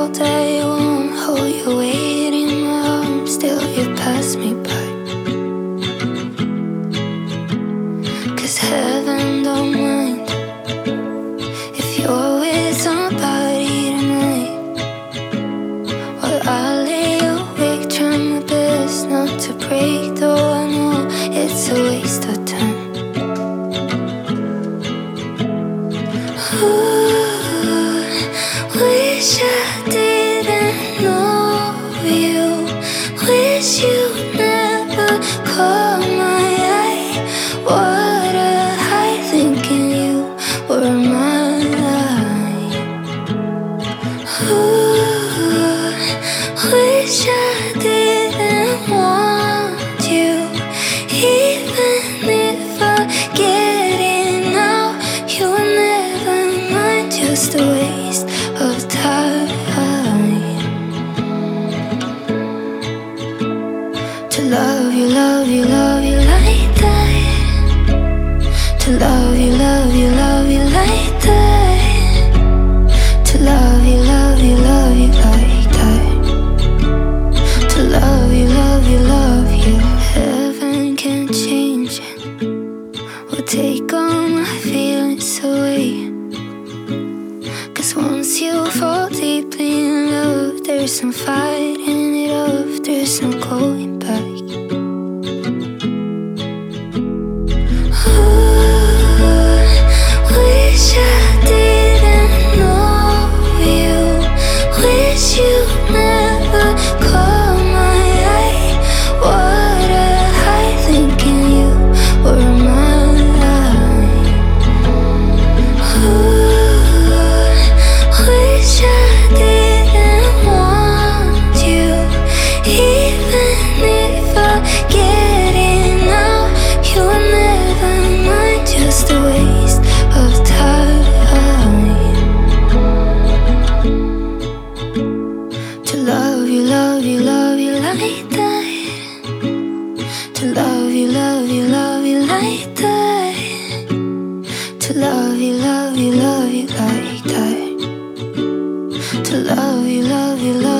day, won't hold your weight in my arms. Still you pass me by. 'Cause heaven don't mind if you're with somebody tonight. While I lay awake, trying my best not to break, though I know it's a waste of time. Ooh, wish I didn't know you. Wish you never caught my eye. What a high, thinking you were mine. Ooh, wish I didn't want you. Even if I get it now, you were never mine. Just a waste of time. To love you, love you, love you like that. To love you, love you, love you like that. To love you, love you, love you like that. To love you, love you, love you. Heaven can't change it. Will take all my feelings away. 'Cause once you fall deeply in love, there's some fighting it off, there's some going back. Ooh, wish I didn't know you. Wish you never caught my eye. What a high, thinking you were mine. Ooh, wish I didn't want you. Even if I get it now, you were never mine. Just a waste of time. To love you, love you, love you like that. To love you, love you, love you like that. To love you, love you, love you like that. To love you, love you, love